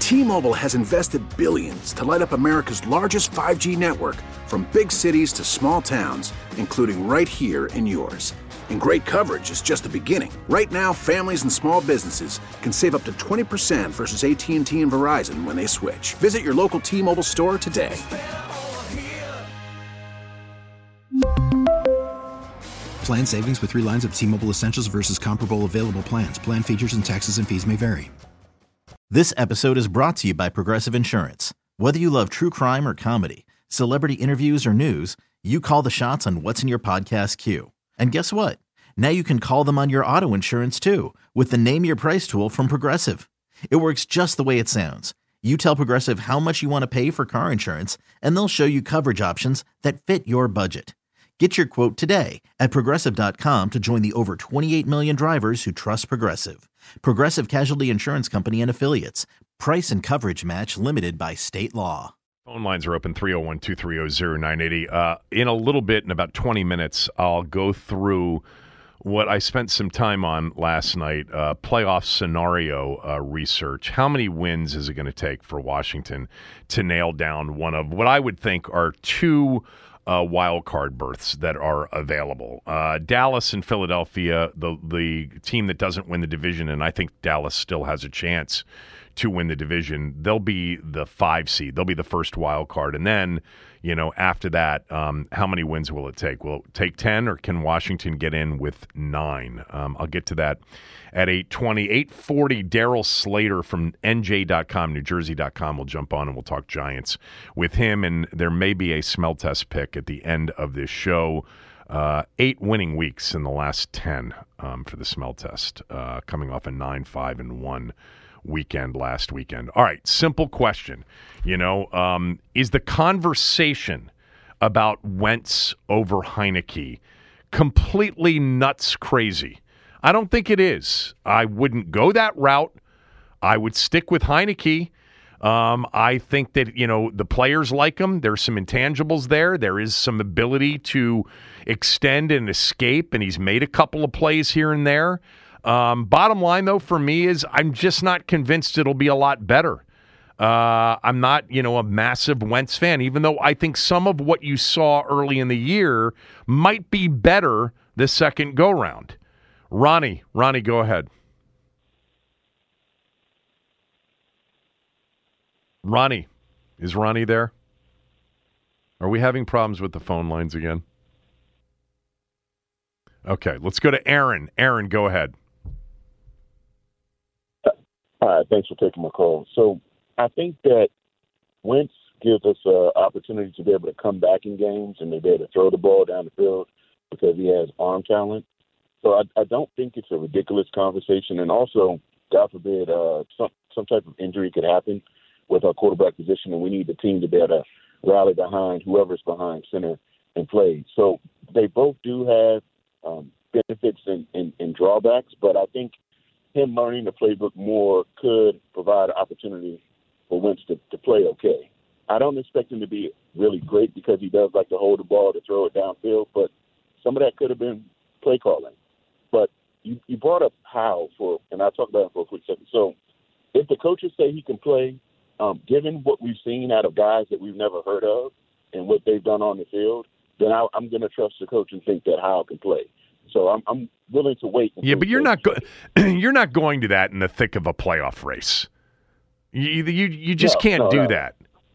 T-Mobile has invested billions to light up America's largest 5G network, from big cities to small towns, including right here in yours. And great coverage is just the beginning. Right now, families and small businesses can save up to 20% versus AT&T and Verizon when they switch. Visit your local T-Mobile store today. Plan savings with 3 lines of T-Mobile Essentials versus comparable available plans. Plan features and taxes and fees may vary. This episode is brought to you by Progressive Insurance. Whether you love true crime or comedy, celebrity interviews or news, you call the shots on what's in your podcast queue. And guess what? Now you can call them on your auto insurance too with the Name Your Price tool from Progressive. It works just the way it sounds. You tell Progressive how much you want to pay for car insurance, and they'll show you coverage options that fit your budget. Get your quote today at Progressive.com to join the over 28 million drivers who trust Progressive. Progressive Casualty Insurance Company and Affiliates. Price and coverage match limited by state law. Phone lines are open, 301-230-0980. In a little bit, in about 20 minutes, I'll go through what I spent some time on last night, playoff scenario research. How many wins is it going to take for Washington to nail down one of what I would think are two wild card berths that are available? Dallas and Philadelphia, the team that doesn't win the division, and I think Dallas still has a chance to win the division. They'll be the 5 seed. They'll be the first wild card. And then, after that, how many wins will it take? Will it take 10, or can Washington get in with 9? I'll get to that at 8:20. 8:40, Daryl Slater from NJ.com, NewJersey.com will jump on and we'll talk Giants with him. And there may be a smell test pick at the end of this show. 8 winning weeks in the last 10 for the smell test, coming off a 9-5-1 weekend last weekend. All right, simple question. Is the conversation about Wentz over Heineke completely nuts crazy? I don't think it is. I wouldn't go that route. I would stick with Heineke. I think that, the players like him. There's some intangibles there. There is some ability to extend and escape, and he's made a couple of plays here and there. Bottom line, though, for me is I'm just not convinced it'll be a lot better. I'm not, a massive Wentz fan, even though I think some of what you saw early in the year might be better the second go-round. Ronnie, go ahead. Ronnie, is Ronnie there? Are we having problems with the phone lines again? Okay, let's go to Aaron. Aaron, go ahead. Hi, thanks for taking my call. So I think that Wentz gives us an opportunity to be able to come back in games and maybe able to throw the ball down the field because he has arm talent. So I don't think it's a ridiculous conversation. And also, God forbid, some type of injury could happen with our quarterback position, and we need the team to be able to rally behind whoever's behind center and play. So they both do have benefits and drawbacks, but I think him learning the playbook more could provide an opportunity for Wentz to play okay. I don't expect him to be really great because he does like to hold the ball to throw it downfield, but some of that could have been play calling. But you brought up Howell and I'll talk about it for a quick second. So if the coaches say he can play, given what we've seen out of guys that we've never heard of and what they've done on the field, then I'm going to trust the coach and think that Howell can play. So I'm willing to wait. Yeah, but you're not you're not going to that in the thick of a playoff race. You just can't do that.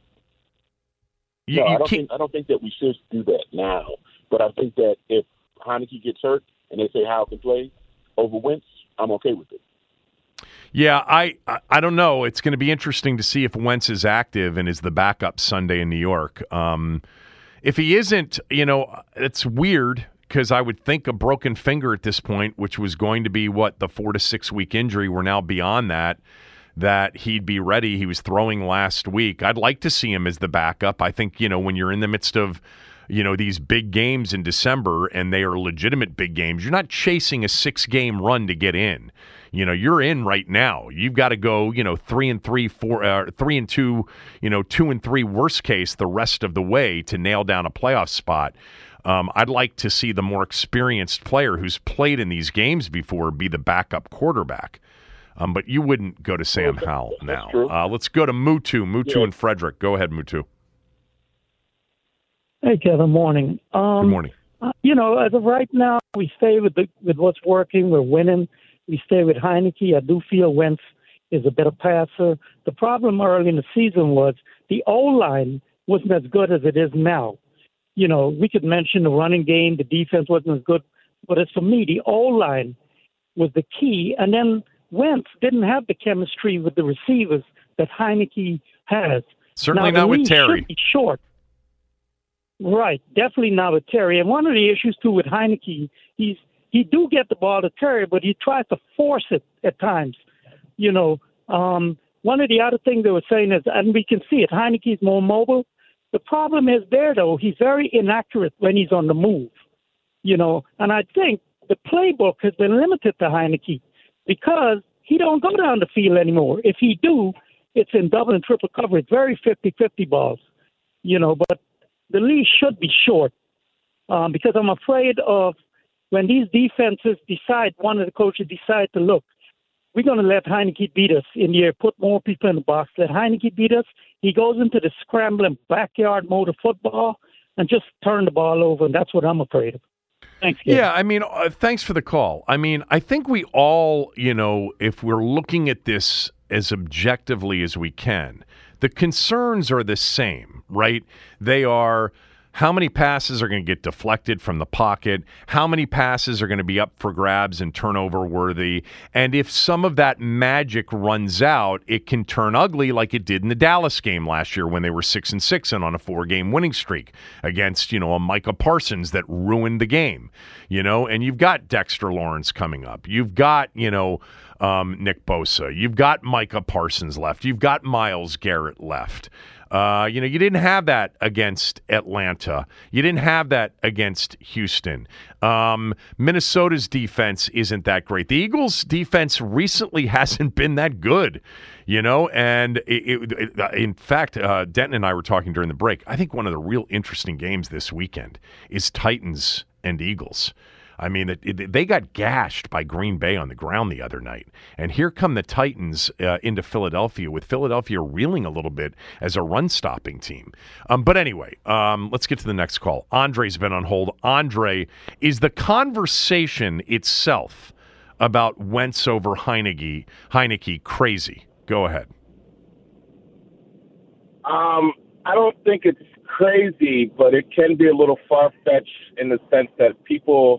I don't think that we should do that now. But I think that if Heineke gets hurt and they say Howell can play over Wentz, I'm okay with it. Yeah, I don't know. It's going to be interesting to see if Wentz is active and is the backup Sunday in New York. If he isn't, it's weird because I would think a broken finger at this point, which was going to be, the 4 to 6 week injury, we're now beyond that he'd be ready. He was throwing last week. I'd like to see him as the backup. I think, when you're in the midst of, these big games in December and they are legitimate big games, you're not chasing a 6-game run to get in. You're in right now. You've got to go, 3-3, 3-2, 2-3 worst case the rest of the way to nail down a playoff spot. I'd like to see the more experienced player who's played in these games before be the backup quarterback. But you wouldn't go to Sam Howell now. Let's go to Mutu. Mutu and Frederick. Go ahead, Mutu. Hey, Kevin. Morning. Good morning. As of right now, we stay with what's working. We're winning. We stay with Heineke. I do feel Wentz is a better passer. The problem early in the season was the O-line wasn't as good as it is now. We could mention the running game. The defense wasn't as good. But as for me, the O-line was the key. And then Wentz didn't have the chemistry with the receivers that Heineke has. Certainly not with Terry. Should be short. Right, definitely not with Terry. And one of the issues, too, with Heineke, he do get the ball to Terry, but he tries to force it at times. One of the other things they were saying is, and we can see it, Heineke's more mobile. The problem is there, though, he's very inaccurate when he's on the move. And I think the playbook has been limited to Heineke because he don't go down the field anymore. If he do, it's in double and triple coverage, very 50-50 balls. But the leash should be short because I'm afraid of when these defenses one of the coaches decide to look, we're going to let Heineke beat us in the air, put more people in the box, let Heineke beat us. He goes into the scrambling backyard mode of football and just turn the ball over, and that's what I'm afraid of. Thanks, Gabe. Yeah, thanks for the call. I think we all, if we're looking at this as objectively as we can, the concerns are the same, right? They are how many passes are going to get deflected from the pocket, how many passes are going to be up for grabs and turnover worthy, and if some of that magic runs out, it can turn ugly like it did in the Dallas game last year when they were 6-6 and on a 4-game winning streak against, a Micah Parsons that ruined the game, and you've got Dexter Lawrence coming up. You've got, Nick Bosa. You've got Micah Parsons left. You've got Myles Garrett left. You didn't have that against Atlanta. You didn't have that against Houston. Minnesota's defense isn't that great. The Eagles' defense recently hasn't been that good, and in fact, Denton and I were talking during the break. I think one of the real interesting games this weekend is Titans and Eagles. They got gashed by Green Bay on the ground the other night. And here come the Titans into Philadelphia, with Philadelphia reeling a little bit as a run-stopping team. But anyway, let's get to the next call. Andre's been on hold. Andre, is the conversation itself about Wentz over Heineke crazy? Go ahead. I don't think it's crazy, but it can be a little far-fetched in the sense that people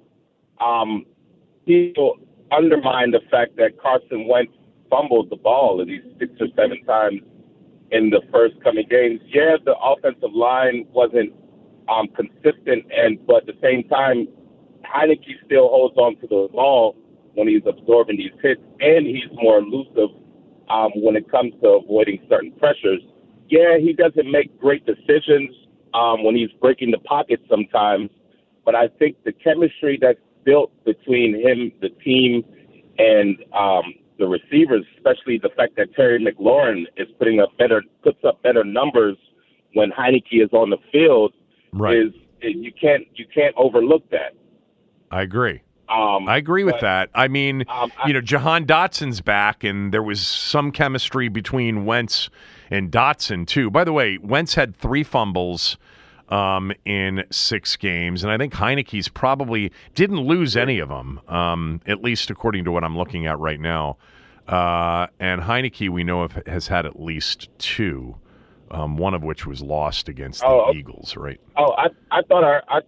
undermine the fact that Carson Wentz fumbled the ball at least 6 or 7 times in the first coming games. Yeah, the offensive line wasn't consistent, but at the same time, Heineke still holds on to the ball when he's absorbing these hits, and he's more elusive when it comes to avoiding certain pressures. Yeah, he doesn't make great decisions when he's breaking the pocket sometimes, but I think the chemistry that's built between him, the team, and the receivers, especially the fact that Terry McLaurin is puts up better numbers when Heineke is on the field, right. You can't overlook that. I agree. I agree with that. Jahan Dotson's back, and there was some chemistry between Wentz and Dotson too. By the way, Wentz had 3 fumbles in 6 games, and I think Heineke's probably didn't lose any of them, at least according to what I'm looking at right now. And Heineke, we know, has had at least 2, one of which was lost against the Eagles, right? Oh, I thought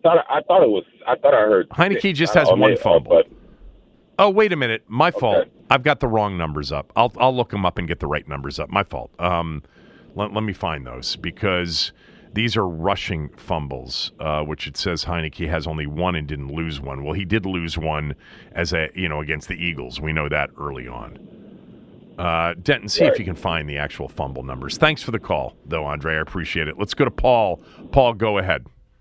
I heard Heineke just has 1 fumble. Oh, wait a minute, my fault. I've got the wrong numbers up. I'll look them up and get the right numbers up. My fault. Let me find those, because these are rushing fumbles, which it says Heineke has only 1 and didn't lose 1. Well, he did lose 1 against the Eagles. We know that early on. Denton, see if you can find the actual fumble numbers. Thanks for the call, though, Andre. I appreciate it. Let's go to Paul. Paul, go ahead.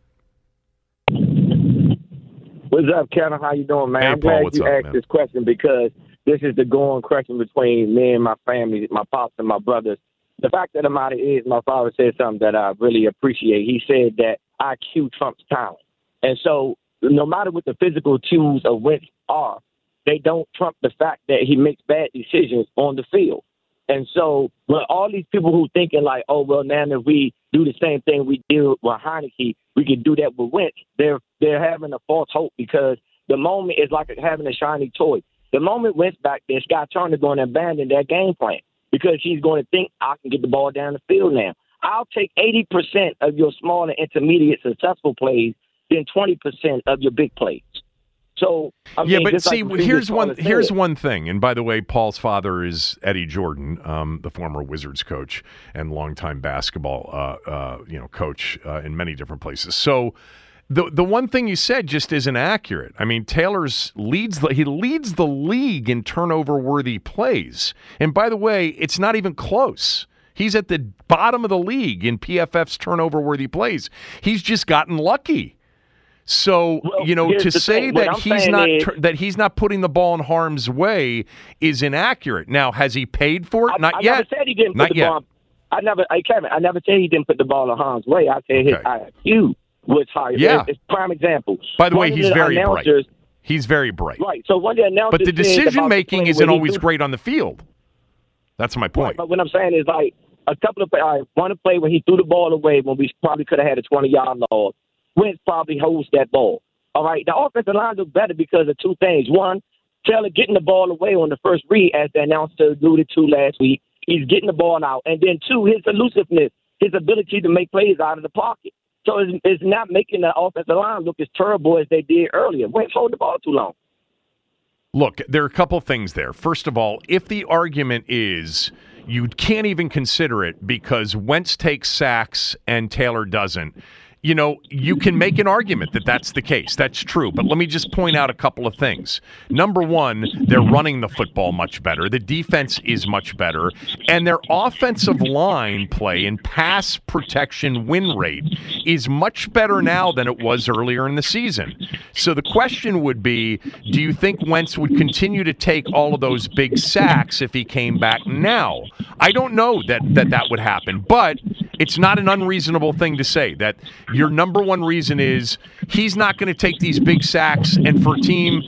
What's up, Kevin? How you doing, man? Hey, I'm Paul, glad you asked this question, because this is the going question between me and my family, my pops and my brothers. The fact of the matter is, my father said something that I really appreciate. He said that IQ trumps talent. And so no matter what the physical cues of Wentz are, they don't trump the fact that he makes bad decisions on the field. And so, well, all these people who thinking like, oh, well, now if we do the same thing we did with Heineke, we can do that with Wentz. They're having a false hope because the moment is like having a shiny toy. The moment Wentz back there, Scott Turner going to abandon that game plan because he's going to think I can get the ball down the field now. I'll take 80% of your small and intermediate successful plays than 20% of your big plays. So but see, here's one thing. And by the way, Paul's father is Eddie Jordan, the former Wizards coach and longtime basketball coach in many different places. So the one thing you said just isn't accurate. I mean, Taylor leads the league in turnover worthy plays. And by the way, it's not even close. He's at the bottom of the league in PFF's turnover worthy plays. He's just gotten lucky. So, to say that he's not putting the ball in harm's way is inaccurate. Now, has he paid for it? Not yet. I never said he didn't put the ball. Kevin, I never said he didn't put the ball in harm's way. I said his IQ was higher. Yeah. It's prime example. By the way, he's very bright. He's very bright. Right. So one of the announcers, but the decision making isn't always great on the field. That's my point. Right, but what I'm saying is like a couple of one play when he threw the ball away when we probably could have had a 20-yard loss. Wentz probably holds that ball. All right, the offensive line looked better because of two things. One, Taylor getting the ball away on the first read, as the announcer alluded to last week. He's getting the ball out. And then two, his elusiveness, his ability to make plays out of the pocket. So it's not making the offensive line look as terrible as they did earlier. Wentz hold the ball too long. Look, there are a couple things there. First of all, if the argument is you can't even consider it because Wentz takes sacks and Taylor doesn't, you can make an argument that that's the case. That's true. But let me just point out a couple of things. Number one, they're running the football much better. The defense is much better. And their offensive line play and pass protection win rate is much better now than it was earlier in the season. So the question would be, do you think Wentz would continue to take all of those big sacks if he came back now? I don't know that would happen, but it's not an unreasonable thing to say that your number one reason is he's not going to take these big sacks, and for a team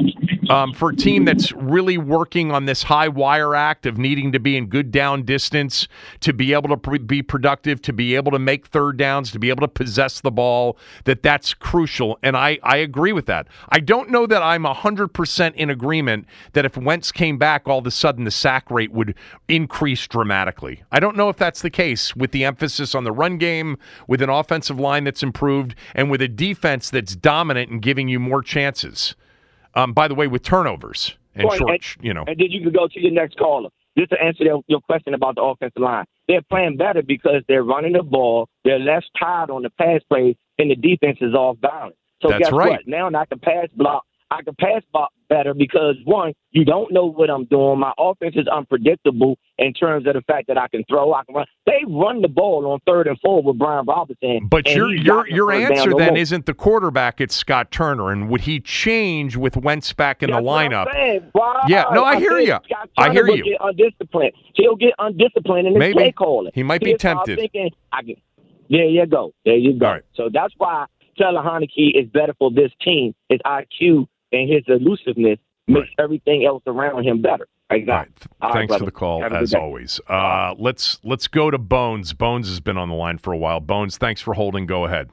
that's really working on this high wire act of needing to be in good down distance, to be able to be productive, to be able to make third downs, to be able to possess the ball, that's crucial. And I agree with that. I don't know that I'm 100% in agreement that if Wentz came back, all of a sudden the sack rate would increase dramatically. I don't know if that's the case with the emphasis on the run game, with an offensive line that's improved, and with a defense that's dominant and giving you more chances. By the way, with turnovers and short. And then you can go to your next caller. Just to answer your question about the offensive line. They're playing better because they're running the ball, they're less tired on the pass plays, and the defense is off balance. So that's guess right. what? Now I can pass block better because, one, you don't know what I'm doing. My offense is unpredictable in terms of the fact that I can throw, I can run. They run the ball on 3rd and 4 with Brian Robinson. But your answer then isn't the quarterback, it's Scott Turner. And would he change with Wentz back in the lineup? I hear you. I hear you. Get undisciplined. He'll get undisciplined in his play calling. He might be tempted. There you go. Right. So that's why Taylor Heineke is better for this team. His IQ and his elusiveness makes everything else around him better. Exactly. Right. Thanks for the call, as always. Let's go to Bones. Bones has been on the line for a while. Bones, thanks for holding. Go ahead.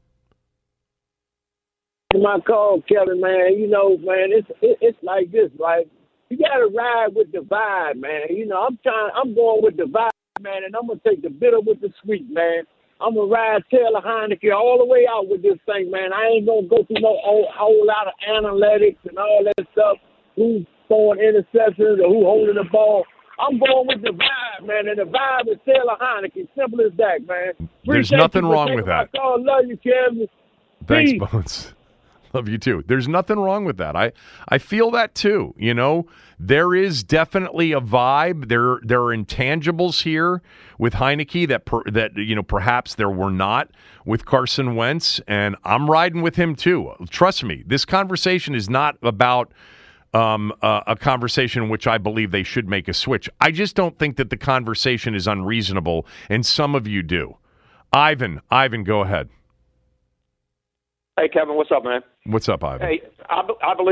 My call, Kevin, man. Man, it's like this, right? You got to ride with the vibe, man. I'm going with the vibe, man, and I'm gonna take the bitter with the sweet, man. I'm going to ride Taylor Heineke all the way out with this thing, man. I ain't going to go through no whole lot of analytics and all that stuff, who's throwing interceptions or who holding the ball. I'm going with the vibe, man, and the vibe is Taylor Heineke. Simple as that, man. There's nothing wrong with that. Love you, Kevin. Thanks, Bones. Love you too. There's nothing wrong with that. I feel that too. There is definitely a vibe. There are intangibles here with Heineke that perhaps there were not with Carson Wentz, and I'm riding with him too. Trust me, this conversation is not about a conversation in which I believe they should make a switch. I just don't think that the conversation is unreasonable, and some of you do. Ivan, go ahead. Hey, Kevin, what's up, man? What's up, Ivan? Hey, I believe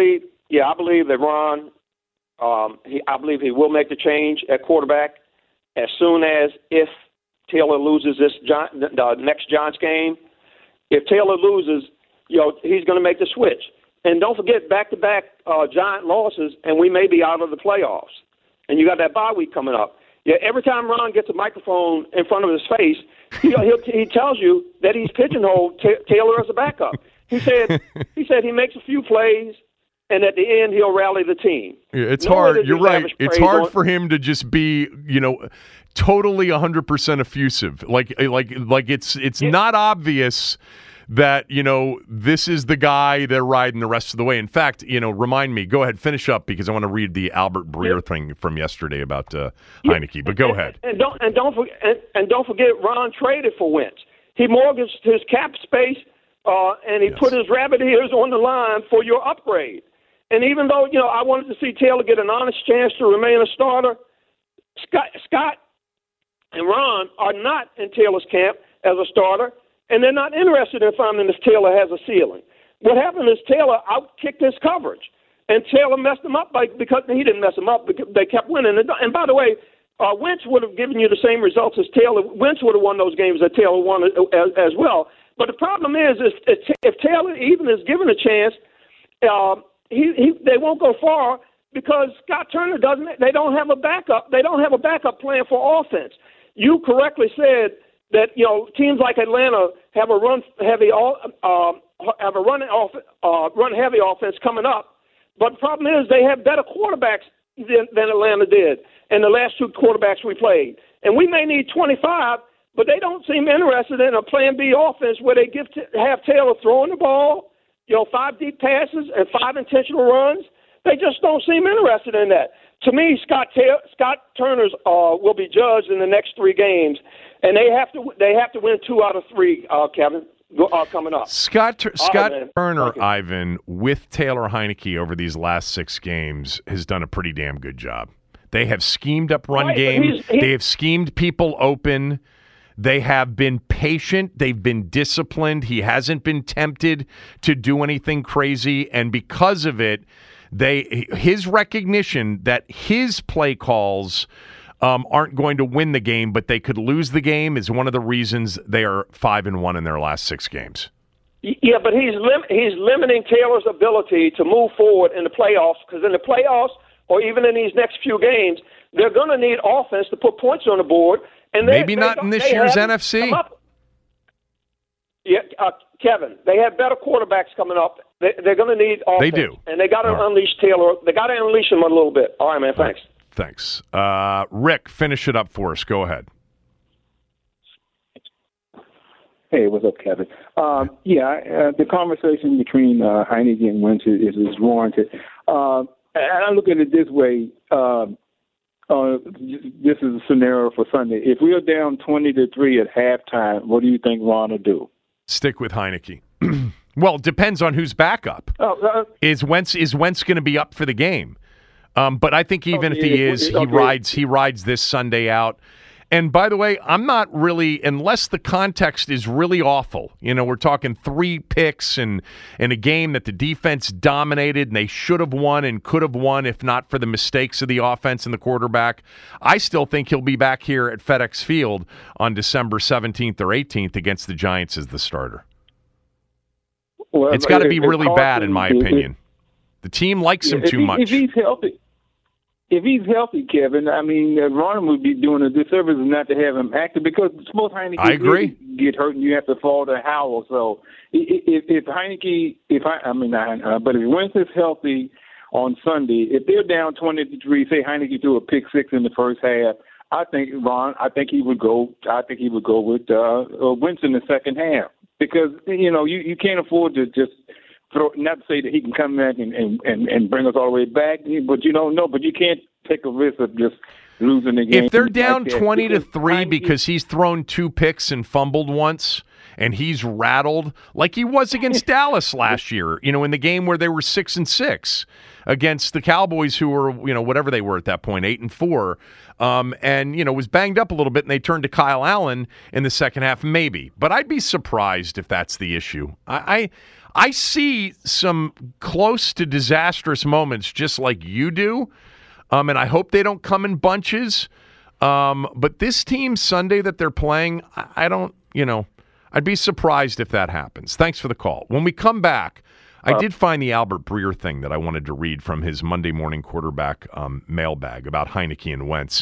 I believe that Ron, I believe he will make the change at quarterback as soon as if Taylor loses the next Giants game. If Taylor loses, he's going to make the switch. And don't forget back-to-back Giant losses, and we may be out of the playoffs. And you got that bye week coming up. Yeah, every time Ron gets a microphone in front of his face, he tells you that he's pigeonholed Taylor as a backup. He said he makes a few plays, and at the end he'll rally the team. Yeah, it's hard. You're right. It's hard for him to just be, totally 100% effusive. Like it's not obvious that, this is the guy they're riding the rest of the way. In fact, remind me, go ahead, finish up, because I want to read the Albert Breer thing from yesterday about Heineke. But go ahead. And don't forget, Ron traded for Wentz. He mortgaged his cap space, and he put his rabbit ears on the line for your upgrade. And even though, I wanted to see Taylor get an honest chance to remain a starter, Scott and Ron are not in Taylor's camp as a starter. And they're not interested in finding if Taylor has a ceiling. What happened is Taylor outkicked his coverage, and Taylor messed him up because he didn't mess him up because they kept winning. And by the way, Wentz would have given you the same results as Taylor. Wentz would have won those games that Taylor won as well. But the problem is if Taylor even is given a chance, they won't go far because Scott Turner doesn't. They don't have a backup. They don't have a backup plan for offense. You correctly said that teams like Atlanta have a run heavy offense coming up, but the problem is they have better quarterbacks than Atlanta did, and the last two quarterbacks we played. And we may need 25, but they don't seem interested in a Plan B offense where they have Taylor throwing the ball, 5 deep passes and 5 intentional runs. They just don't seem interested in that. To me, Scott Turner's will be judged in the next 3 games. And they have to win 2 out of 3, Kevin, coming up. Scott Turner, Ivan, with Taylor Heineke over these last 6 games has done a pretty damn good job. They have schemed up run game. They have schemed people open. They have been patient. They've been disciplined. He hasn't been tempted to do anything crazy. And because of it, his recognition that his play calls aren't going to win the game, but they could lose the game is one of the reasons they are 5-1 in their last 6 games. Yeah, but he's limiting Taylor's ability to move forward in the playoffs, because in the playoffs or even in these next few games, they're going to need offense to put points on the board. And maybe not in this year's NFC. Yeah, Kevin, they have better quarterbacks coming up. They're going to need offense. They do. And they got to unleash Taylor. They got to unleash him a little bit. All right, man, thanks. Thanks. Rick, finish it up for us. Go ahead. Hey, what's up, Kevin? The conversation between Heineke and Wentz is warranted. And I look at it this way. This is a scenario for Sunday. If we are down 20-3 at halftime, what do you think Ron will do? Stick with Heineke. Well, it depends on who's backup. Is Wentz going to be up for the game? But I think even if he is, he rides this Sunday out. And by the way, I'm not really, unless the context is really awful. We're talking 3 picks and in a game that the defense dominated and they should have won and could have won if not for the mistakes of the offense and the quarterback. I still think he'll be back here at FedEx Field on December 17th or 18th against the Giants as the starter. Well, it's got to be really bad, in my opinion. The team likes him too much. If he's healthy, Kevin, I mean, Ron would be doing a disservice not to have him active, because most Heineke get hurt and you have to fall to Howell. So if Heineke, if Wentz is healthy on Sunday, if they're down 20-3, say Heineke threw a pick 6 in the first half, I think he would go with Wentz in the second half, because you can't afford to just not to say that he can come back and bring us all the way back, but but you can't take a risk of just losing the game. If they're down 20-3 because he's thrown 2 picks and fumbled once, and he's rattled like he was against Dallas last year, in the game where they were 6-6. against the Cowboys, who were, whatever they were at that point, 8-4, and was banged up a little bit, and they turned to Kyle Allen in the second half, maybe. But I'd be surprised if that's the issue. I see some close to disastrous moments just like you do, and I hope they don't come in bunches. But this team Sunday that they're playing, I don't, I'd be surprised if that happens. Thanks for the call. When we come back, I did find the Albert Breer thing that I wanted to read from his Monday morning quarterback mailbag about Heineke and Wentz.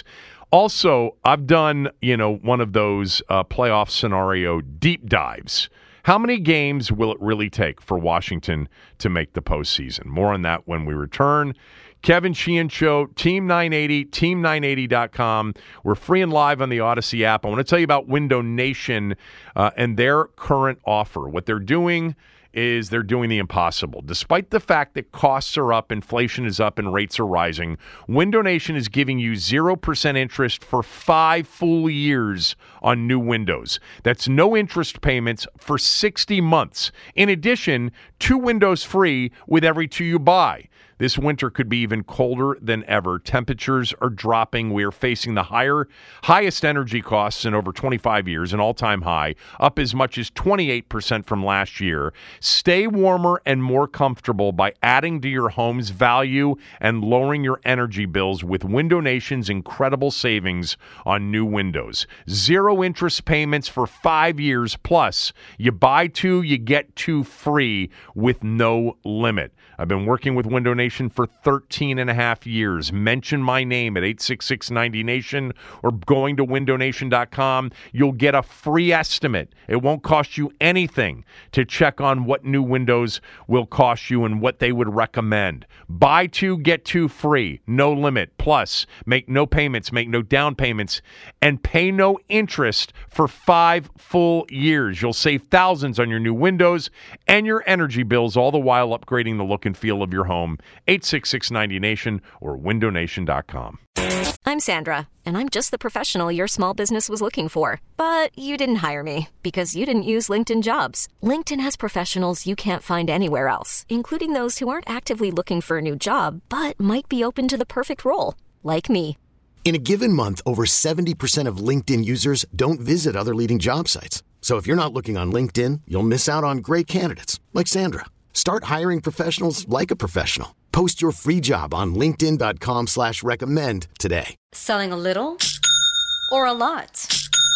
Also, I've done, one of those playoff scenario deep dives. How many games will it really take for Washington to make the postseason? More on that when we return. Kevin Sheehan Show, Team 980, team980.com. We're free and live on the Odyssey app. I want to tell you about Window Nation and their current offer. What they're doing is they're doing the impossible. Despite the fact that costs are up, inflation is up, and rates are rising, Window Nation is giving you 0% interest for 5 full years on new windows. That's no interest payments for 60 months. In addition, 2 windows free with every 2 you buy. This winter could be even colder than ever. Temperatures are dropping. We are facing the highest energy costs in over 25 years, an all-time high, up as much as 28% from last year. Stay warmer and more comfortable by adding to your home's value and lowering your energy bills with Window Nation's incredible savings on new windows. 0 interest payments for 5 years, plus you buy 2, you get 2 free with no limit. I've been working with Window Nation for 13 and a half years. Mention my name at 866-90Nation or going to windownation.com. You'll get a free estimate. It won't cost you anything to check on what new windows will cost you and what they would recommend. Buy 2, get 2 free. No limit. Plus, make no payments, make no down payments, and pay no interest for 5 full years. You'll save thousands on your new windows and your energy bills, all the while upgrading the look and feel of your home. 866-90Nation or windownation.com. I'm Sandra, and I'm just the professional your small business was looking for. But you didn't hire me because you didn't use LinkedIn Jobs. LinkedIn has professionals you can't find anywhere else, including those who aren't actively looking for a new job, but might be open to the perfect role, like me. In a given month, over 70% of LinkedIn users don't visit other leading job sites. So if you're not looking on LinkedIn, you'll miss out on great candidates like Sandra. Start hiring professionals like a professional. Post your free job on linkedin.com/recommend today. Selling a little or a lot?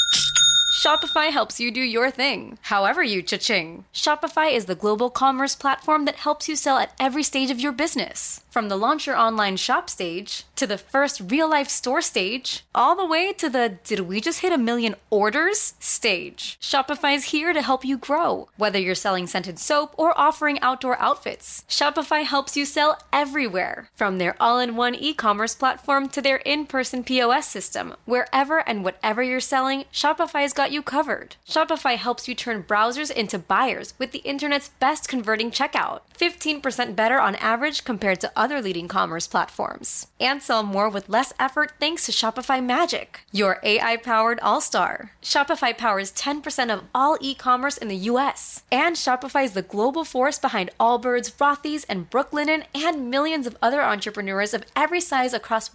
Shopify helps you do your thing, however you cha-ching. Shopify is the global commerce platform that helps you sell at every stage of your business. From the launch your online shop stage, to the first real-life store stage, all the way to the did we just hit 1 million orders stage. Shopify's here to help you grow. Whether you're selling scented soap or offering outdoor outfits, Shopify helps you sell everywhere. From their all-in-one e-commerce platform to their in-person POS system, wherever and whatever you're selling, Shopify's got you covered. Shopify helps you turn browsers into buyers with the internet's best converting checkout. 15% better on average compared to other leading commerce platforms. And sell more with less effort thanks to Shopify Magic, your AI-powered all-star. Shopify powers 10% of all e-commerce in the U.S. And Shopify is the global force behind Allbirds, Rothy's, and Brooklinen, and millions of other entrepreneurs of every size across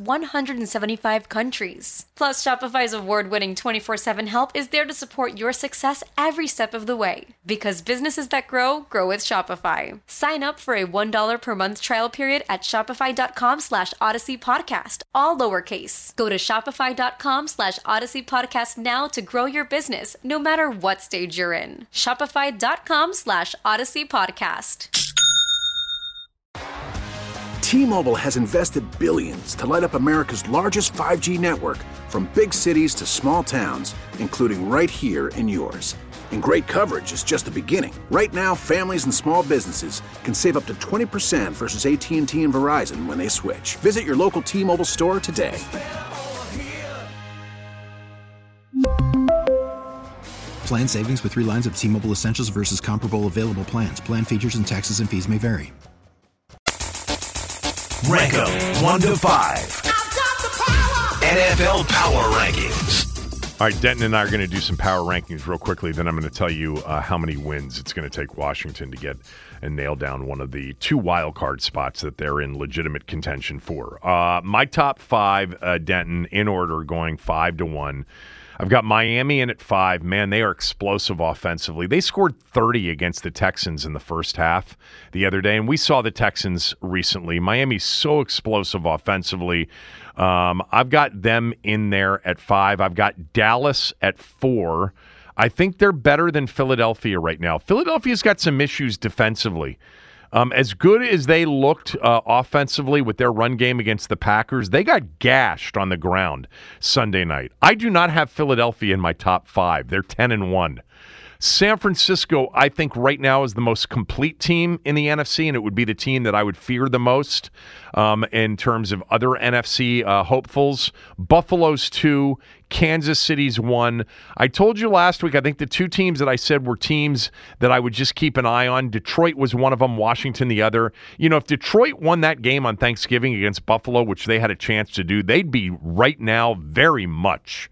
175 countries. Plus, Shopify's award-winning 24/7 help is there to support your success every step of the way. Because businesses that grow, grow with Shopify. Sign up for a $1 per month trial period at shopify.com/Odyssey Podcast, all lowercase. Go to shopify.com/Odyssey Podcast now to grow your business, no matter what stage you're in. Shopify.com/Odyssey Podcast. T-Mobile has invested billions to light up America's largest 5G network, from big cities to small towns, including right here in yours. And great coverage is just the beginning. Right now, families and small businesses can save up to 20% versus AT&T and Verizon when they switch. Visit your local T-Mobile store today. Plan savings with 3 lines of T-Mobile Essentials versus comparable available plans. Plan features and taxes and fees may vary. Rank them 1 to 5. NFL Power Rankings. All All right, Denton and I are going to do some power rankings real quickly. Then I'm going to tell you how many wins it's going to take Washington to get and nail down one of the 2 wild card spots that they're in legitimate contention for. My top 5, Denton, in order, going 5-1. I've got Miami in at 5. Man, they are explosive offensively. They scored 30 against the Texans in the first half the other day, and we saw the Texans recently. Miami's so explosive offensively. I've got them in there at 5. I've got Dallas at 4. I think they're better than Philadelphia right now. Philadelphia's got some issues defensively. As good as they looked offensively with their run game against the Packers, they got gashed on the ground Sunday night. I do not have Philadelphia in my top 5. They're 10-1. San Francisco, I think right now is the most complete team in the NFC, and it would be the team that I would fear the most in terms of other NFC hopefuls. Buffalo's 2, Kansas City's 1. I told you last week, I think the 2 teams that I said were teams that I would just keep an eye on. Detroit was one of them, Washington the other. You know, if Detroit won that game on Thanksgiving against Buffalo, which they had a chance to do, they'd be right now very much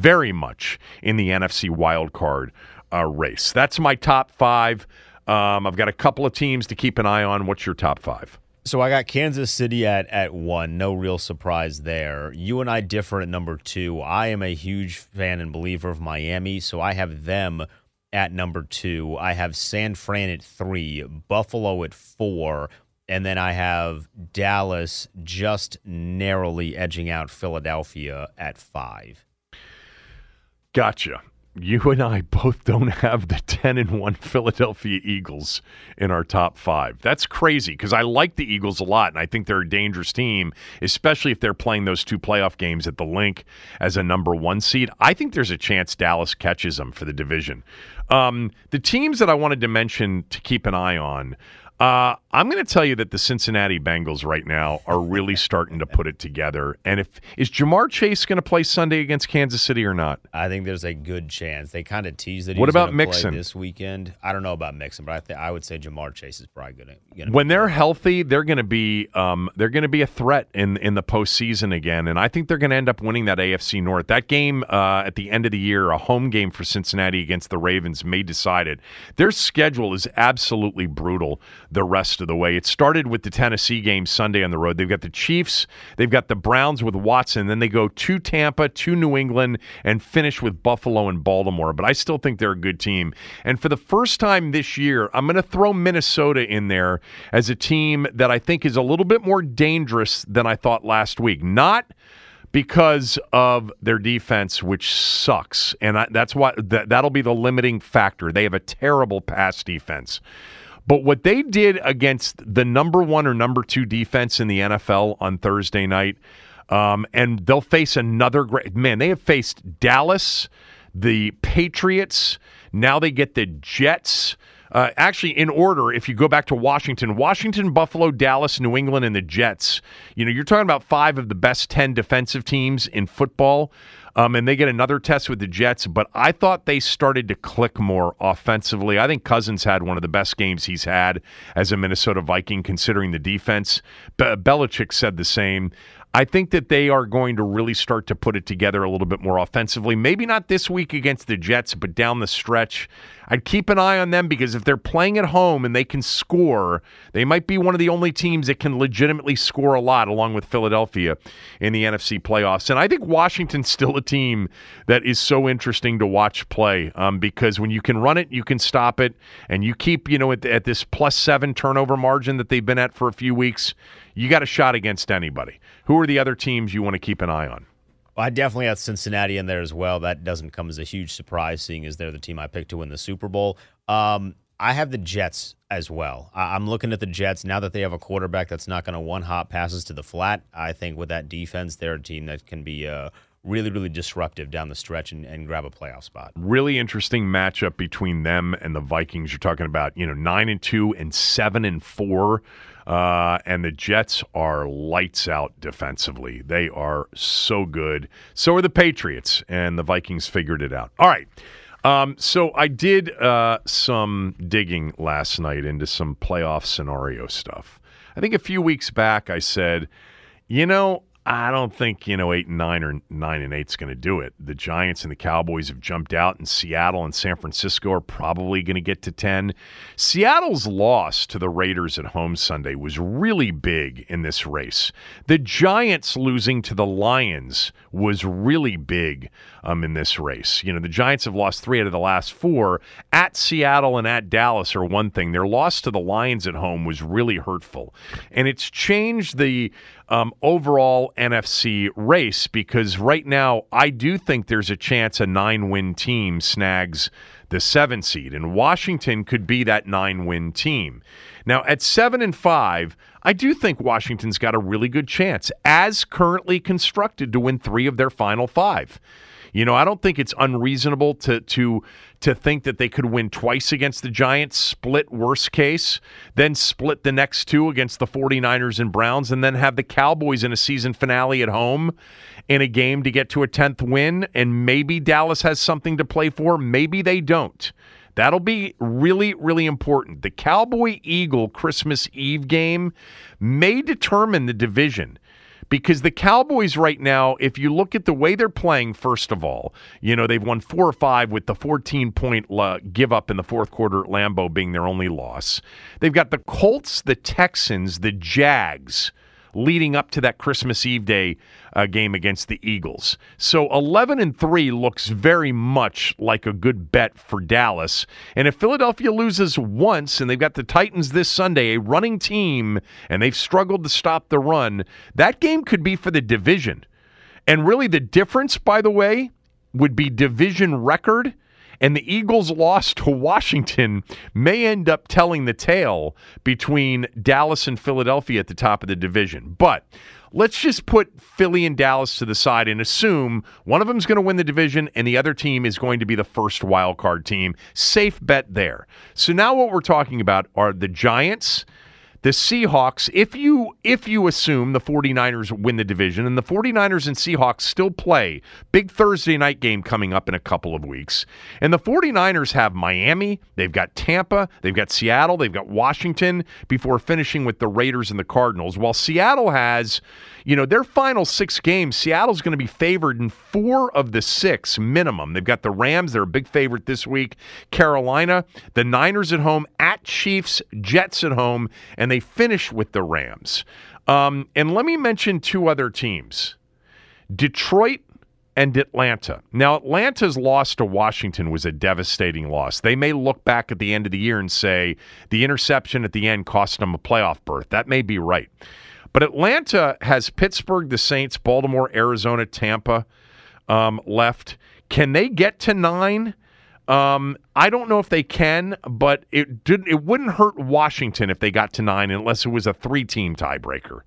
in the NFC wild card race. That's my top 5. I've got a couple of teams to keep an eye on. What's your top 5? So I got Kansas City at 1. No real surprise there. You and I differ at number 2. I am a huge fan and believer of Miami, so I have them at number 2. I have San Fran at 3, Buffalo at 4, and then I have Dallas just narrowly edging out Philadelphia at 5. Gotcha. You and I both don't have the 10-1 Philadelphia Eagles in our top 5. That's crazy because I like the Eagles a lot, and I think they're a dangerous team, especially if they're playing those 2 playoff games at the Link as a number 1 seed. I think there's a chance Dallas catches them for the division. The teams that I wanted to mention to keep an eye on, I'm going to tell you that the Cincinnati Bengals right now are really starting to put it together. And is Jamar Chase going to play Sunday against Kansas City or not? I think there's a good chance. They kind of teased that he was going to play this weekend. I don't know about Mixon, but I would say Jamar Chase is probably going to. When they're healthy, they're going to be a threat in the postseason again. And I think they're going to end up winning that AFC North. That game at the end of the year, a home game for Cincinnati against the Ravens, may decide it. Their schedule is absolutely brutal the rest of the way. It started with the Tennessee game Sunday on the road. They've got the Chiefs, they've got the Browns with Watson, then they go to Tampa, to New England, and finish with Buffalo and Baltimore. But I still think they're a good team. And for the first time this year, I'm going to throw Minnesota in there as a team that I think is a little bit more dangerous than I thought last week. Not because of their defense, which sucks. And that's why that'll be the limiting factor. They have a terrible pass defense. But what they did against the number 1 or number 2 defense in the NFL on Thursday night, and they'll face another great – man, they have faced Dallas, the Patriots. Now they get the Jets. Actually, in order, if you go back to Washington, Buffalo, Dallas, New England, and the Jets, you're talking about 5 of the best 10 defensive teams in football. And they get another test with the Jets, but I thought they started to click more offensively. I think Cousins had one of the best games he's had as a Minnesota Viking, considering the defense. Belichick said the same. I think that they are going to really start to put it together a little bit more offensively. Maybe not this week against the Jets, but down the stretch. I'd keep an eye on them because if they're playing at home and they can score, they might be one of the only teams that can legitimately score a lot, along with Philadelphia in the NFC playoffs. And I think Washington's still a team that is so interesting to watch play because when you can run it, you can stop it, and you keep, at this +7 turnover margin that they've been at for a few weeks, you got a shot against anybody. Who are the other teams you want to keep an eye on? Well, I definitely have Cincinnati in there as well. That doesn't come as a huge surprise, seeing as they're the team I picked to win the Super Bowl. I have the Jets as well. I'm looking at the Jets now that they have a quarterback that's not going to one-hop passes to the flat. I think with that defense, they're a team that can be really, really disruptive down the stretch and grab a playoff spot. Really interesting matchup between them and the Vikings. You're talking about 9-2 and 7-4. And the Jets are lights out defensively. They are so good. So are the Patriots, and the Vikings figured it out. All right. So I did some digging last night into some playoff scenario stuff. I think a few weeks back I said, I don't think 8-9 or 9-8 is going to do it. The Giants and the Cowboys have jumped out, and Seattle and San Francisco are probably going to get to 10. Seattle's loss to the Raiders at home Sunday was really big in this race. The Giants losing to the Lions was really big in this race. The Giants have lost 3 out of the last 4. At Seattle and at Dallas are one thing. Their loss to the Lions at home was really hurtful, and it's changed the overall NFC race, because right now I do think there's a chance a 9-win team snags the 7 seed, and Washington could be that 9-win team. Now at 7-5, I do think Washington's got a really good chance, as currently constructed, to win 3 of their final 5. I don't think it's unreasonable to think that they could win twice against the Giants, split worst case, then split the next 2 against the 49ers and Browns, and then have the Cowboys in a season finale at home in a game to get to a 10th win, and maybe Dallas has something to play for. Maybe they don't. That'll be really, really important. The Cowboy-Eagle Christmas Eve game may determine the division. Because the Cowboys right now, if you look at the way they're playing, first of all, they've won 4 or 5 with the 14-point give up in the fourth quarter at Lambeau being their only loss. They've got the Colts, the Texans, the Jags leading up to that Christmas Eve day game against the Eagles. So 11-3 looks very much like a good bet for Dallas. And if Philadelphia loses once, and they've got the Titans this Sunday, a running team, and they've struggled to stop the run, that game could be for the division. And really the difference, by the way, would be division record. And the Eagles' loss to Washington may end up telling the tale between Dallas and Philadelphia at the top of the division. But let's just put Philly and Dallas to the side and assume one of them is going to win the division and the other team is going to be the first wild card team. Safe bet there. So now what we're talking about are the Giants, the Seahawks. If you assume the 49ers win the division, and the 49ers and Seahawks still play, big Thursday night game coming up in a couple of weeks. And the 49ers have Miami, they've got Tampa, they've got Seattle, they've got Washington before finishing with the Raiders and the Cardinals. While Seattle has, their final 6 games, Seattle's going to be favored in 4 of the 6 minimum. They've got the Rams, they're a big favorite this week. Carolina, the Niners at home, at Chiefs, Jets at home, and they finish with the Rams. And let me mention 2 other teams, Detroit and Atlanta. Now, Atlanta's loss to Washington was a devastating loss. They may look back at the end of the year and say the interception at the end cost them a playoff berth. That may be right. But Atlanta has Pittsburgh, the Saints, Baltimore, Arizona, Tampa left. Can they get to 9? I don't know if they can, but it wouldn't hurt Washington if they got to 9 unless it was a 3-team tiebreaker.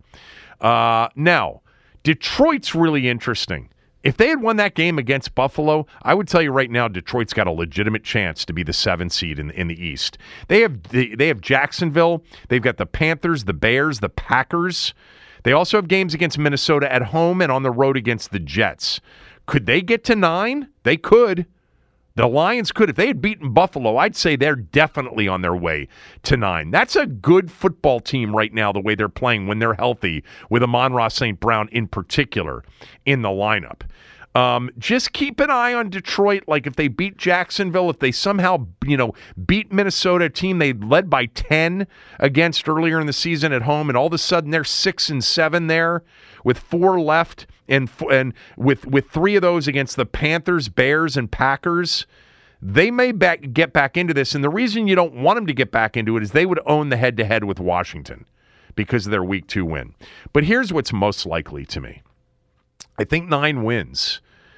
Now, Detroit's really interesting. If they had won that game against Buffalo, I would tell you right now, Detroit's got a legitimate chance to be the 7th seed in the East. They have Jacksonville. They've got the Panthers, the Bears, the Packers. They also have games against Minnesota at home and on the road against the Jets. Could they get to 9? They could. The Lions could. If they had beaten Buffalo, I'd say they're definitely on their way to 9. That's a good football team right now, the way they're playing when they're healthy, with Amon-Ra St. Brown in particular in the lineup. Just keep an eye on Detroit. Like if they beat Jacksonville, if they somehow, beat Minnesota, a team they led by 10 against earlier in the season at home, and all of a sudden they're 6-7 there with 4 left, and with 3 of those against the Panthers, Bears, and Packers, they may get back into this. And the reason you don't want them to get back into it is they would own the head-to-head with Washington because of their Week 2 win. But here's what's most likely to me. I think 9 wins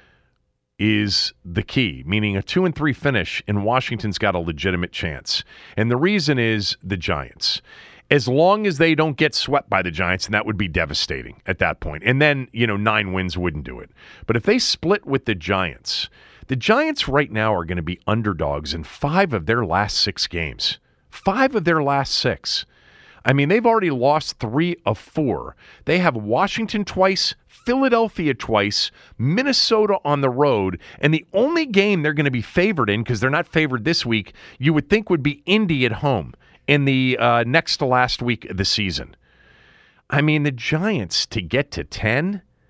is the key, meaning a 2-3 finish, and Washington's got a legitimate chance. And the reason is the Giants. As long as they don't get swept by the Giants, and that would be devastating at that point. And then, 9 wins wouldn't do it. But if they split with the Giants right now are going to be underdogs in 5 of their last 6 games. 5 of their last 6. I mean, they've already lost 3 of 4. They have Washington twice, Philadelphia twice, Minnesota on the road, and the only game they're going to be favored in, because they're not favored this week, you would think would be Indy at home in the next to last week of the season. I mean, the Giants, to get to 10,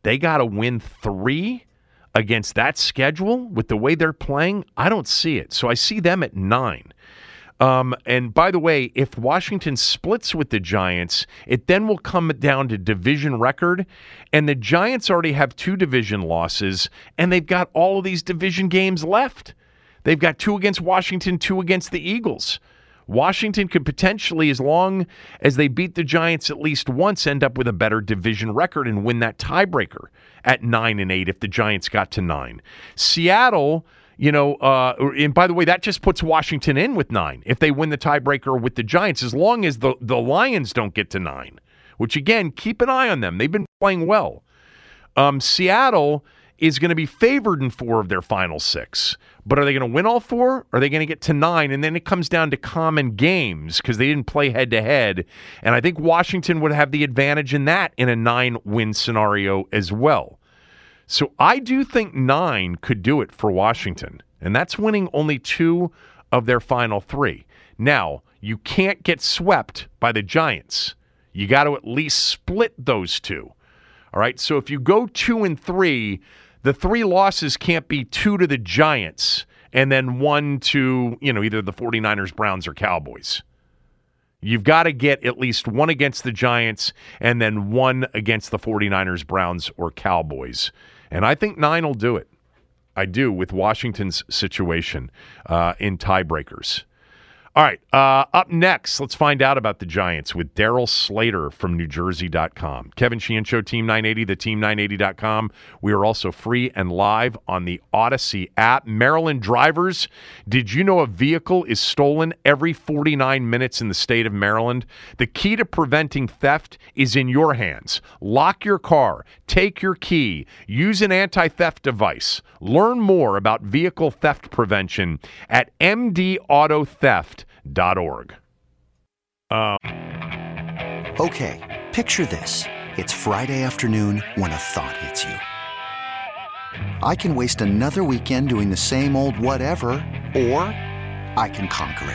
They got to win 3 against that schedule with the way they're playing. I don't see it. So I see them at 9. And by the way, if Washington splits with the Giants, it then will come down to division record. And the Giants already have 2 division losses, and they've got all of these division games left. They've got 2 against Washington, 2 against the Eagles. Washington could potentially, as long as they beat the Giants at least once, end up with a better division record and win that tiebreaker at 9-8 if the Giants got to 9. Seattle, and by the way, that just puts Washington in with 9 if they win the tiebreaker with the Giants, as long as the Lions don't get to 9, which, again, keep an eye on them. They've been playing well. Seattle is going to be favored in 4 of their final 6. But are they going to win all 4? Or are they going to get to 9? And then it comes down to common games because they didn't play head-to-head. And I think Washington would have the advantage in that in a 9-win scenario as well. So I do think 9 could do it for Washington. And that's winning only 2 of their final 3. Now, you can't get swept by the Giants. You got to at least split those 2. All right, so if you go 2-3, the 3 losses can't be 2 to the Giants and then 1 to, either the 49ers, Browns, or Cowboys. You've got to get at least 1 against the Giants and then 1 against the 49ers, Browns, or Cowboys. And I think 9 will do it. I do, with Washington's situation in tiebreakers. All right, up next, let's find out about the Giants with Daryl Slater from NewJersey.com. Kevin Sheehan Show, Team 980, the Team980.com. We are also free and live on the Odyssey app. Maryland drivers, did you know a vehicle is stolen every 49 minutes in the state of Maryland? The key to preventing theft is in your hands. Lock your car, take your key, use an anti-theft device. Learn more about vehicle theft prevention at mdauthotheft.org. Okay, picture this. It's Friday afternoon when a thought hits you. I can waste another weekend doing the same old whatever, or I can conquer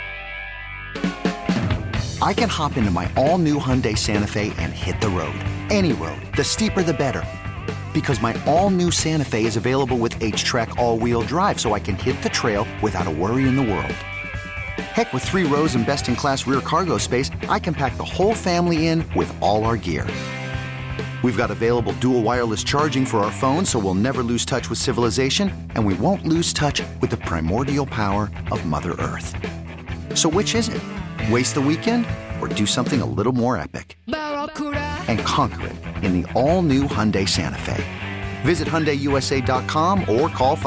it. I can hop into my all-new Hyundai Santa Fe and hit the road. Any road. The steeper, the better. Because my all-new Santa Fe is available with H-Track all-wheel drive, so I can hit the trail without a worry in the world. Heck, with 3 rows and best-in-class rear cargo space, I can pack the whole family in with all our gear. We've got available dual wireless charging for our phones, so we'll never lose touch with civilization, and we won't lose touch with the primordial power of Mother Earth. So which is it? Waste the weekend or do something a little more epic? And conquer it in the all-new Hyundai Santa Fe. Visit HyundaiUSA.com or call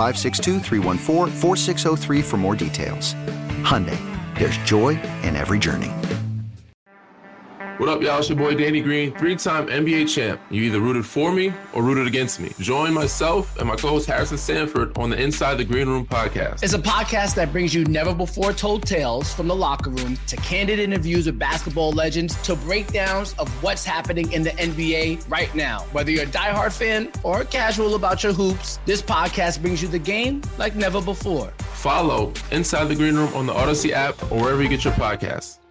562-314-4603 for more details. Hyundai, there's joy in every journey. What up, y'all? It's your boy Danny Green, 3-time NBA champ. You either rooted for me or rooted against me. Join myself and my co-host Harrison Sanford on the Inside the Green Room podcast. It's a podcast that brings you never-before-told tales from the locker room to candid interviews with basketball legends to breakdowns of what's happening in the NBA right now. Whether you're a diehard fan or casual about your hoops, this podcast brings you the game like never before. Follow Inside the Green Room on the Odyssey app or wherever you get your podcasts.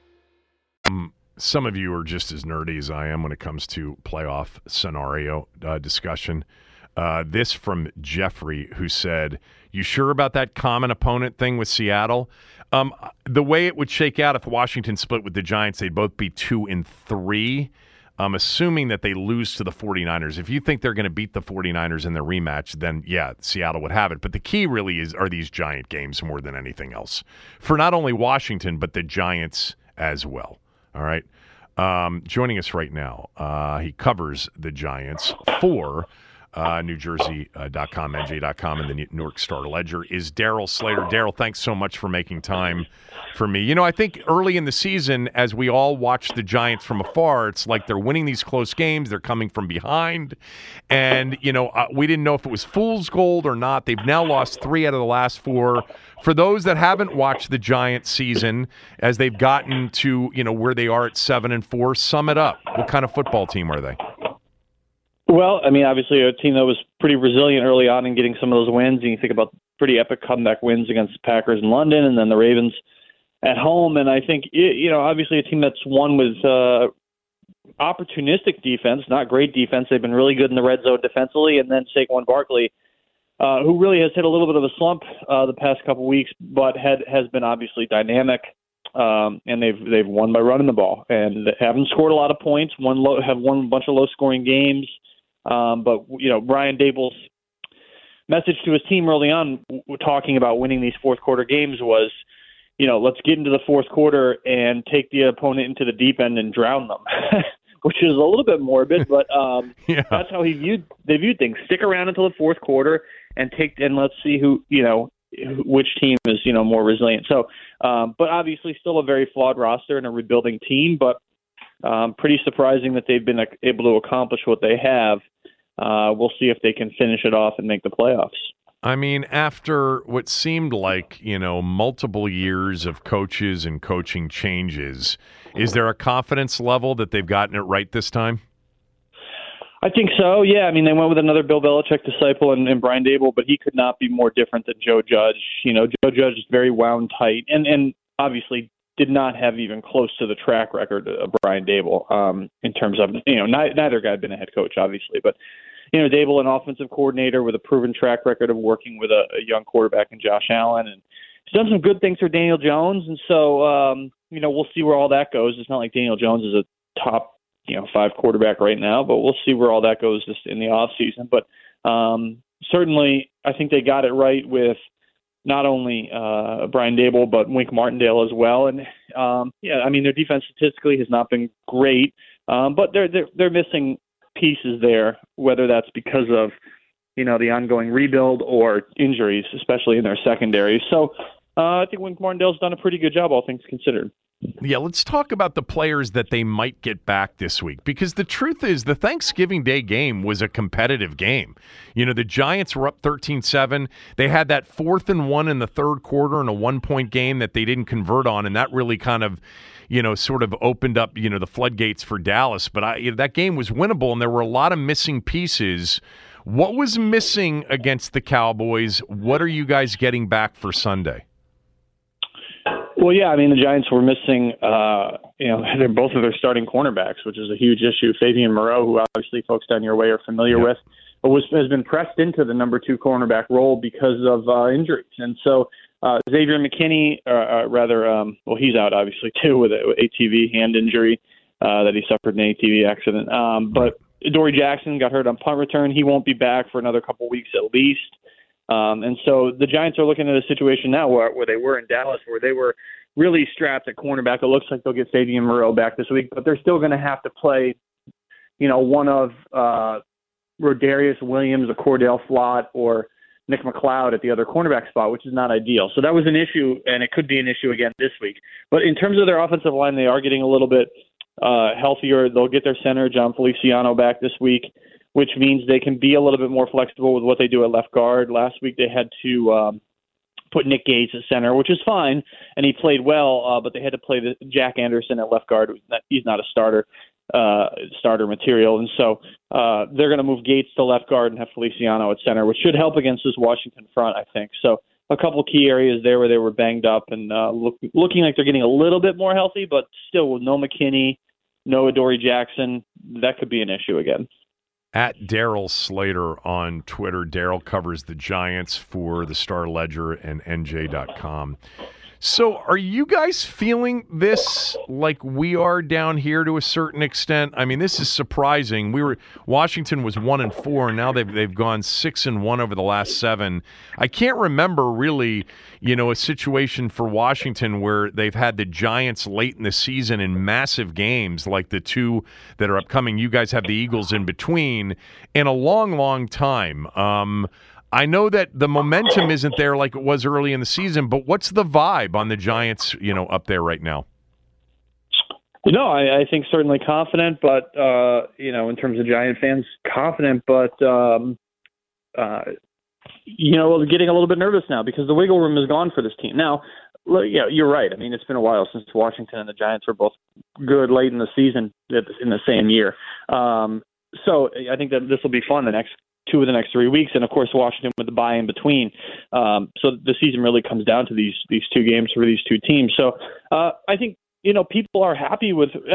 Some of you are just as nerdy as I am when it comes to playoff scenario discussion. This from Jeffrey, who said, "You sure about that common opponent thing with Seattle?" The way it would shake out if Washington split with the Giants, they'd both be 2-3. Assuming that they lose to the 49ers. If you think they're going to beat the 49ers in their rematch, then, yeah, Seattle would have it. But the key really are these Giant games more than anything else. For not only Washington, but the Giants as well. All right. Joining us right now, he covers the Giants for NewJersey.com, NJ.com, and the Newark Star Ledger, is Daryl Slater. Daryl, thanks so much for making time for me. You know, I think early in the season, as we all watch the Giants from afar, it's like they're winning these close games. They're coming from behind. And, we didn't know if it was fool's gold or not. They've now lost 3 out of the last 4. For those that haven't watched the Giants season, as they've gotten to, where they are at 7-4, sum it up. What kind of football team are they? Well, I mean, obviously a team that was pretty resilient early on in getting some of those wins. And you think about pretty epic comeback wins against the Packers in London and then the Ravens at home. And I think, obviously a team that's won with opportunistic defense, not great defense. They've been really good in the red zone defensively, and then Saquon Barkley, who really has hit a little bit of a slump the past couple weeks, but has been obviously dynamic. And they've won by running the ball, and they haven't scored a lot of points. Have won a bunch of low-scoring games. But Brian Daboll's message to his team early on, talking about winning these fourth-quarter games, was, let's get into the fourth quarter and take the opponent into the deep end and drown them, which is a little bit morbid, but that's how they viewed things. Stick around until the fourth quarter and let's see which team is more resilient. So, but obviously still a very flawed roster and a rebuilding team, but pretty surprising that they've been able to accomplish what they have. We'll see if they can finish it off and make the playoffs. I mean, after what seemed like, multiple years of coaches and coaching changes, is there a confidence level that they've gotten it right this time? I think so, yeah. I mean, they went with another Bill Belichick disciple and Brian Daboll, but he could not be more different than Joe Judge. Joe Judge is very wound tight and obviously did not have even close to the track record of Brian Daboll in terms of, neither guy had been a head coach, obviously, but Daboll, an offensive coordinator with a proven track record of working with a young quarterback in Josh Allen, and he's done some good things for Daniel Jones, and so we'll see where all that goes. It's not like Daniel Jones is a top 5 quarterback right now, but we'll see where all that goes just in the off season. But certainly, I think they got it right with not only Brian Daboll but Wink Martindale as well. And their defense statistically has not been great, but they're missing pieces there, whether that's because of the ongoing rebuild or injuries, especially in their secondary. So I think Wink Martindale's done a pretty good job, all things considered. Yeah, let's talk about the players that they might get back this week, because the truth is the Thanksgiving Day game was a competitive game. The Giants were up 13-7. They had that 4th and 1 in the third quarter in a 1-point game that they didn't convert on, and that really kind of, sort of opened up, the floodgates for Dallas. But that game was winnable, and there were a lot of missing pieces. What was missing against the Cowboys? What are you guys getting back for Sunday? Well, yeah, I mean, the Giants were missing, they're both of their starting cornerbacks, which is a huge issue. Fabian Moreau, who obviously folks down your way are familiar with, has been pressed into the number 2 cornerback role because of injuries. And so Xavier McKinney, he's out obviously too with an ATV hand injury that he suffered in an ATV accident. But Dory Jackson got hurt on punt return. He won't be back for another couple weeks at least. And so the Giants are looking at a situation now where they were in Dallas, where they were really strapped at cornerback. It looks like they'll get Fabian Moreau back this week, but they're still going to have to play, one of Rodarius Williams, or Cordell Flott, or Nick McLeod at the other cornerback spot, which is not ideal. So that was an issue, and it could be an issue again this week. But in terms of their offensive line, they are getting a little bit healthier. They'll get their center, John Feliciano, back this week, which means they can be a little bit more flexible with what they do at left guard. Last week they had to put Nick Gates at center, which is fine, and he played well, but they had to play Jack Anderson at left guard. He's not a starter material, and so they're going to move Gates to left guard and have Feliciano at center, which should help against this Washington front, I think. So a couple key areas there where they were banged up and looking like they're getting a little bit more healthy, but still with no McKinney, no Adoree Jackson, that could be an issue again. At Daryl Slater on Twitter. Daryl covers the Giants for the Star-Ledger and NJ.com. So are you guys feeling this like we are down here to a certain extent? I mean, this is surprising. Washington was 1-4, and now they've gone 6-1 over the last 7. I can't remember really, a situation for Washington where they've had the Giants late in the season in massive games like the 2 that are upcoming. You guys have the Eagles in between in a long, long time. I know that the momentum isn't there like it was early in the season, but what's the vibe on the Giants, up there right now? I think certainly confident, but, in terms of Giant fans, confident, but, getting a little bit nervous now because the wiggle room is gone for this team. Now, you're right. I mean, it's been a while since Washington and the Giants were both good late in the season in the same year. So I think that this will be fun the next 2 of the next 3 weeks, and of course Washington with the bye in between. So the season really comes down to these 2 games for these 2 teams. So I think people are happy with.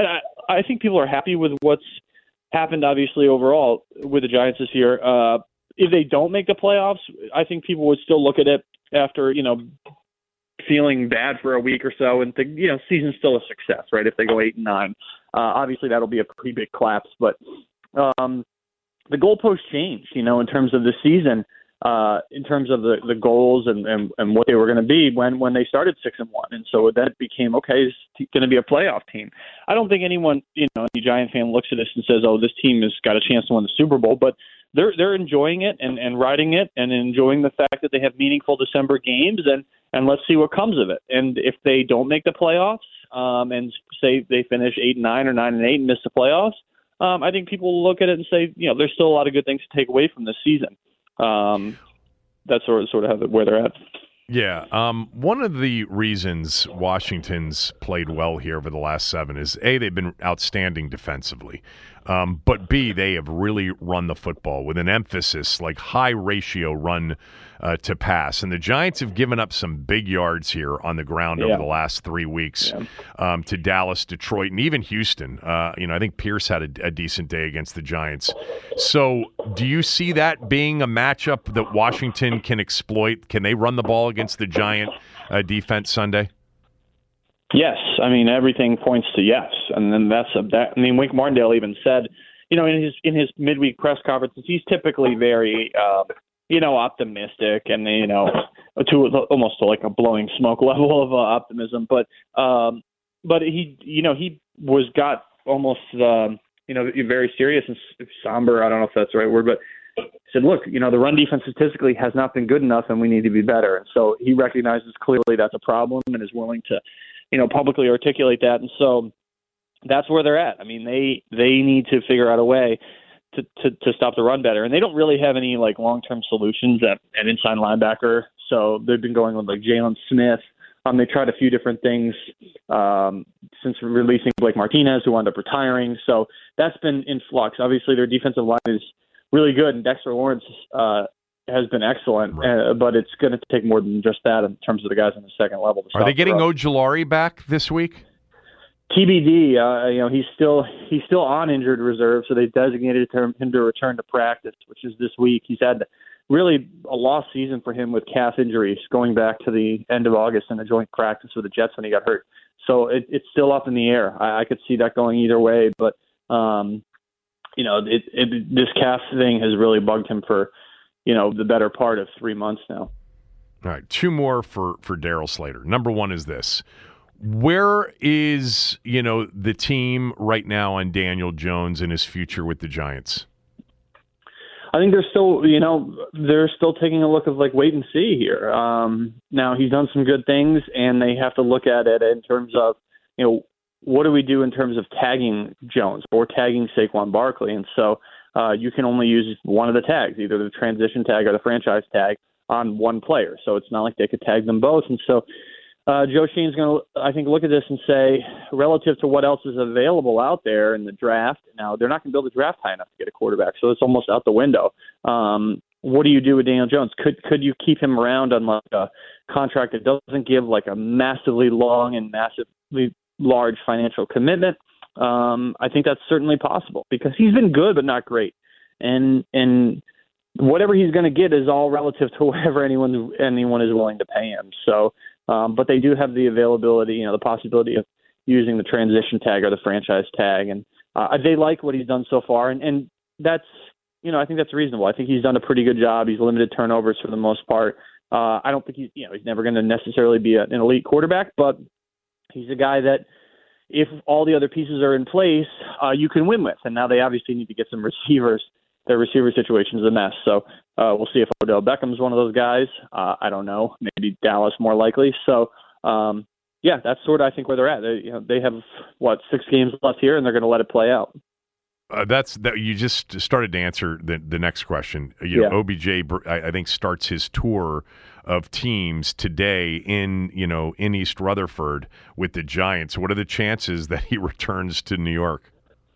I think people are happy with what's happened, obviously, overall with the Giants this year. If they don't make the playoffs, I think people would still look at it after, feeling bad for a week or so and think, season's still a success, right? If they go 8-9, obviously that'll be a pretty big collapse. But the goalposts changed, in terms of the season, in terms of the goals and what they were going to be when they started 6-1. And so that became, okay, it's going to be a playoff team. I don't think anyone, any Giant fan looks at this and says, oh, this team has got a chance to win the Super Bowl. But they're enjoying it and riding it and enjoying the fact that they have meaningful December games and let's see what comes of it. And if they don't make the playoffs and say they finish 8-9 or 9-8 and miss the playoffs, I think people will look at it and say, there's still a lot of good things to take away from this season. That's sort of where they're at. Yeah. One of the reasons Washington's played well here over the last 7 is, A, they've been outstanding defensively. But B, they have really run the football with an emphasis, like high ratio run to pass. And the Giants have given up some big yards here on the ground over the last 3 weeks to Dallas, Detroit, and even Houston. I think Pierce had a decent day against the Giants. So do you see that being a matchup that Washington can exploit? Can they run the ball against the Giant defense Sunday? Yes, I mean everything points to yes, and then Wink Martindale even said, in his midweek press conferences, he's typically very, optimistic and to almost like a blowing smoke level of optimism, but he got almost very serious and somber. I don't know if that's the right word, but he said, look, the run defense statistically has not been good enough, and we need to be better. And so he recognizes clearly that's a problem and is willing to publicly articulate that. And so that's where they're at. I mean, they need to figure out a way to stop the run better. And they don't really have any long-term solutions at inside linebacker. So they've been going with Jalen Smith. They tried a few different things since releasing Blake Martinez, who wound up retiring. So that's been in flux. Obviously their defensive line is really good, and Dexter Lawrence has been excellent, but it's going to take more than just that in terms of the guys on the second level. Are they getting Ojulari back this week? TBD. He's still on injured reserve, so they designated him to return to practice, which is this week. He's had really a lost season for him with calf injuries going back to the end of August in a joint practice with the Jets when he got hurt. So it's still up in the air. I could see that going either way, but this calf thing has really bugged him for the better part of 3 months now. All right, 2 more for Darryl Slater. Number 1 is this. Where is, the team right now on Daniel Jones and his future with the Giants? I think they're still taking a look of wait and see here. Now he's done some good things, and they have to look at it in terms of, what do we do in terms of tagging Jones or tagging Saquon Barkley? And so you can only use one of the tags, either the transition tag or the franchise tag, on one player. So it's not like they could tag them both. And so Joe Schoen's going to, I think, look at this and say, relative to what else is available out there in the draft, now they're not going to build a draft high enough to get a quarterback, so it's almost out the window. What do you do with Daniel Jones? Could you keep him around on a contract that doesn't give a massively long and massively large financial commitment? I think that's certainly possible because he's been good but not great, and whatever he's going to get is all relative to whatever anyone is willing to pay him. So, but they do have the availability, the possibility of using the transition tag or the franchise tag, and they like what he's done so far, and that's I think that's reasonable. I think he's done a pretty good job. He's limited turnovers for the most part. I don't think he's never going to necessarily be an elite quarterback, but he's a guy that, if all the other pieces are in place, you can win with. And now they obviously need to get some receivers. Their receiver situation is a mess. So we'll see if Odell Beckham's one of those guys. I don't know. Maybe Dallas more likely. So, that's sort of, I think, where they're at. They have, 6 games left here, and they're going to let it play out. You just started to answer the next question. OBJ, I think, starts his tour of teams today in East Rutherford with the Giants. What are the chances that he returns to New York?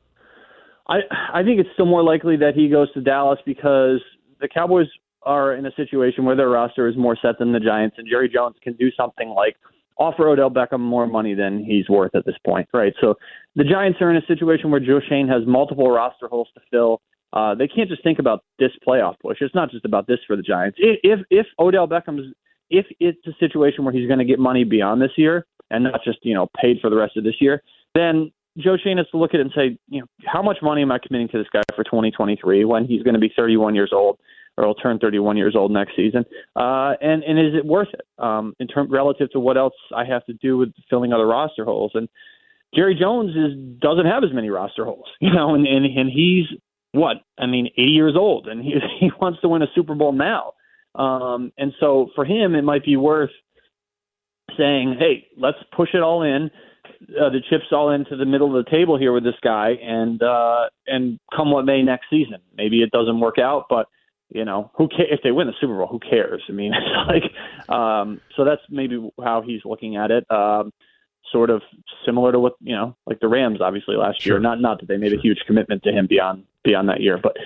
I think it's still more likely that he goes to Dallas because the Cowboys are in a situation where their roster is more set than the Giants, and Jerry Jones can do something like offer Odell Beckham more money than he's worth at this point, right? So the Giants are in a situation where Joe Schoen has multiple roster holes to fill. They can't just think about this playoff push. It's not just about this for the Giants. If Odell Beckham's, if it's a situation where he's going to get money beyond this year and not just, paid for the rest of this year, then Joe Schoen has to look at it and say, how much money am I committing to this guy for 2023 when he's going to be 31 years old, or he'll turn 31 years old next season? And is it worth it relative to what else I have to do with filling other roster holes? And Jerry Jones doesn't have as many roster holes, and he's 80 years old, and he wants to win a Super Bowl now. And so for him, it might be worth saying, hey, let's push it all in, the chips all into the middle of the table here with this guy, and come what may next season. Maybe it doesn't work out, but who cares if they win the Super Bowl? Who cares? I mean, it's so that's maybe how he's looking at it. Sort of similar to what like the Rams obviously last year. Not that they made a huge commitment to him beyond that year, but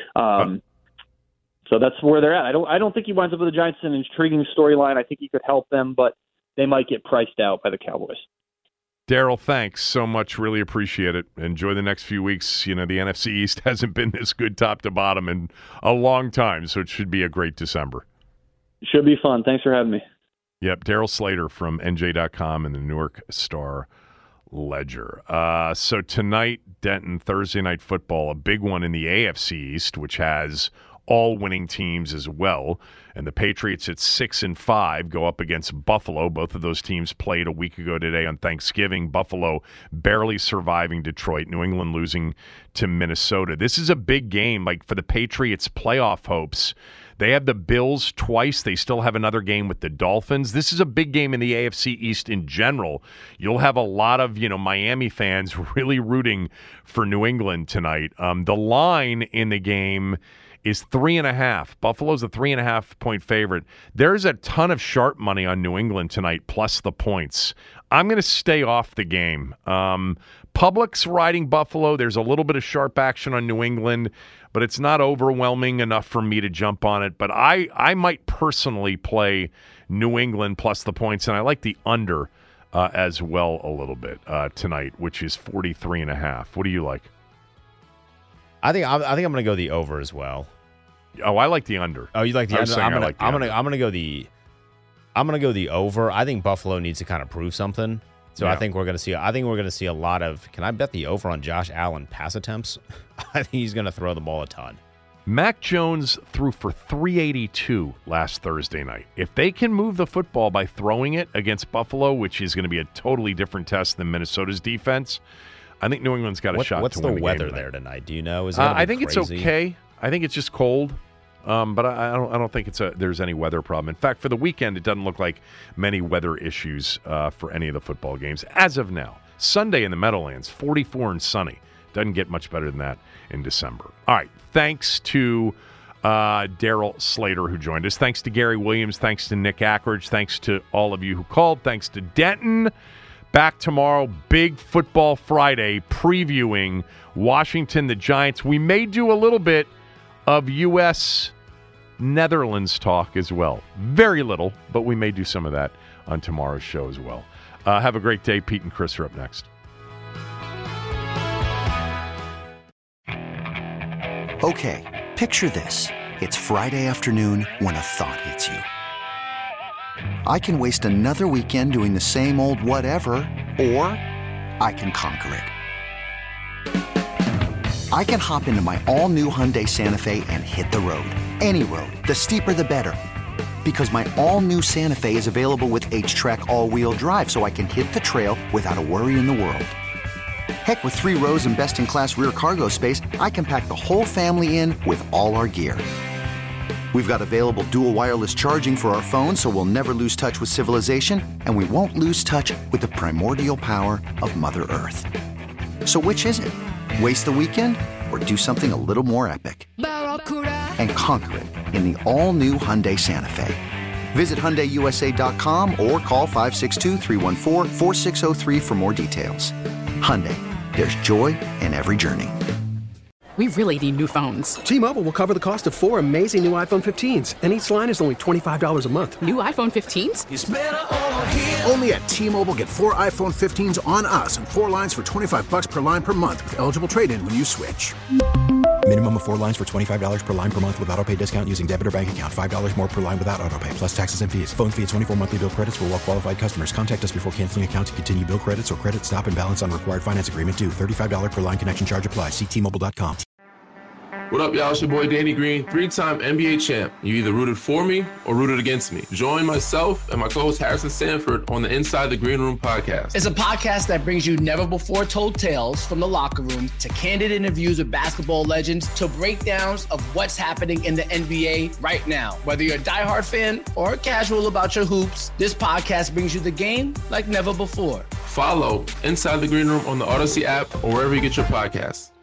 so that's where they're at. I don't think he winds up with the Giants in an intriguing storyline. I think he could help them, but they might get priced out by the Cowboys. Daryl, thanks so much. Really appreciate it. Enjoy the next few weeks. The NFC East hasn't been this good top to bottom in a long time, so it should be a great December. Should be fun. Thanks for having me. Yep, Daryl Slater from NJ.com and the Newark Star Ledger. So tonight, Denton, Thursday Night Football, a big one in the AFC East, which has all winning teams as well. And the Patriots at 6-5 go up against Buffalo. Both of those teams played a week ago today on Thanksgiving. Buffalo barely surviving Detroit. New England losing to Minnesota. This is a big game, like for the Patriots' playoff hopes. They have the Bills twice. They still have another game with the Dolphins. This is a big game in the AFC East in general. You'll have a lot of, Miami fans really rooting for New England tonight. The line in the game is 3.5. Buffalo's a 3.5-point favorite. There's a ton of sharp money on New England tonight, plus the points. I'm going to stay off the game. Public's riding Buffalo. There's a little bit of sharp action on New England, but it's not overwhelming enough for me to jump on it. But I might personally play New England plus the points, and I like the under as well a little bit tonight, which is 43.5. What do you like? I think I'm going to go the over as well. Oh, I like the under. Oh, you like the under? I'm going to go the over. I think Buffalo needs to kind of prove something. So yeah. I think we're going to see a lot of. Can I bet the over on Josh Allen pass attempts? I think he's going to throw the ball a ton. Mac Jones threw for 382 last Thursday night. If they can move the football by throwing it against Buffalo, which is going to be a totally different test than Minnesota's defense, I think New England's got a shot to win the game. What's the weather there tonight? Do you know? Is it I think crazy? It's okay. I think it's just cold. But I don't think there's any weather problem. In fact, for the weekend, it doesn't look like many weather issues for any of the football games as of now. Sunday in the Meadowlands, 44 and sunny. Doesn't get much better than that in December. All right. Thanks to Daryl Slater, who joined us. Thanks to Gary Williams. Thanks to Nick Ackridge. Thanks to all of you who called. Thanks to Denton. Back tomorrow, Big Football Friday, previewing Washington, the Giants. We may do a little bit of U.S. Netherlands talk as well. Very little, but we may do some of that on tomorrow's show as well. Have a great day. Pete and Chris are up next. Okay, picture this. It's Friday afternoon when a thought hits you. I can waste another weekend doing the same old whatever, or I can conquer it. I can hop into my all-new Hyundai Santa Fe and hit the road. Any road. The steeper, the better. Because my all-new Santa Fe is available with H-Track all-wheel drive, so I can hit the trail without a worry in the world. Heck, with 3 rows and best-in-class rear cargo space, I can pack the whole family in with all our gear. We've got available dual wireless charging for our phones, so we'll never lose touch with civilization, and we won't lose touch with the primordial power of Mother Earth. So which is it? Waste the weekend or do something a little more epic? And conquer it in the all-new Hyundai Santa Fe. Visit HyundaiUSA.com or call 562-314-4603 for more details. Hyundai, there's joy in every journey. we really need new phones. T-Mobile will cover the cost of 4 amazing new iPhone 15s, and each line is only $25 a month. New iPhone 15s? It's better over here. Only at T-Mobile, get 4 iPhone 15s on us and 4 lines for $25 per line per month with eligible trade-in when you switch. Minimum of 4 lines for $25 per line per month with autopay discount using debit or bank account. $5 more per line without autopay, plus taxes and fees. Phone fee at 24 monthly bill credits for well-qualified customers. Contact us before canceling account to continue bill credits or credit stop and balance on required finance agreement due. $35 per line connection charge applies. See T-Mobile.com. What up, y'all? It's your boy Danny Green, 3-time NBA champ. You either rooted for me or rooted against me. Join myself and my co-host Harrison Sanford on the Inside the Green Room podcast. It's a podcast that brings you never-before-told tales from the locker room to candid interviews with basketball legends to breakdowns of what's happening in the NBA right now. Whether you're a diehard fan or casual about your hoops, this podcast brings you the game like never before. Follow Inside the Green Room on the Odyssey app or wherever you get your podcasts.